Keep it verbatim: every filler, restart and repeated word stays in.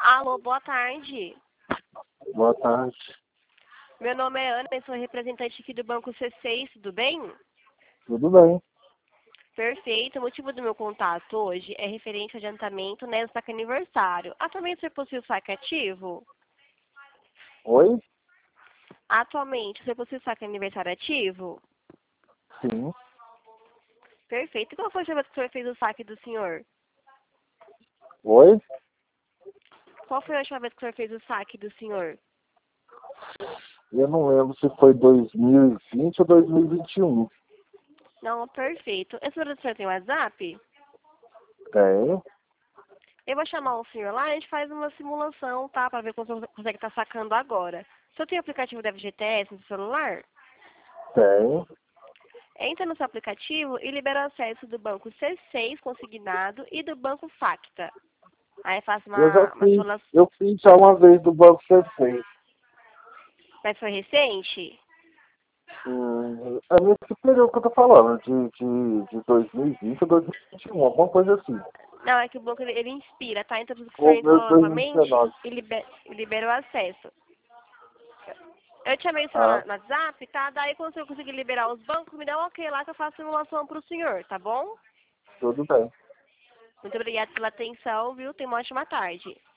Alô, boa tarde. Boa tarde. Meu nome é Ana, eu sou representante aqui do Banco C seis, tudo bem? Tudo bem. Perfeito. O motivo do meu contato hoje é referente ao adiantamento nesse saque aniversário. Atualmente, você possui o saque ativo? Oi? Atualmente, você possui o saque aniversário ativo? Sim. Perfeito. E qual foi a última vez que o senhor fez o saque do senhor? Oi? Qual foi a última vez que o senhor fez o saque do senhor? Eu não lembro se foi dois mil e vinte ou dois mil e vinte e um. Não, perfeito. Esse número do senhor tem WhatsApp? Tem. Eu vou chamar o senhor lá, a gente faz uma simulação, tá? Para ver como você consegue estar sacando agora. O senhor tem o aplicativo da F G T S no celular? Tem. Entra no seu aplicativo e libera o acesso do banco C seis consignado e do banco Facta. Aí faz Eu já uma, uma fiz. simulação. Eu fiz já uma vez do Banco C seis. Mas foi recente? Hum, é nesse período que eu tô falando, de, de, de dois mil e vinte ou dois mil e vinte e um, alguma coisa assim. Não, é que o banco ele, ele inspira, tá? Então, se o senhor Ou entrou mesmo novamente dois mil e dezenove. e libera, e libera o acesso. Eu te chamei o senhor Ah, no WhatsApp, tá? Daí, quando o senhor conseguir liberar os bancos, me dá um ok lá que eu faço a simulação pro senhor, tá bom? tudo bem. Muito obrigada pela atenção, viu? Tenha uma ótima tarde.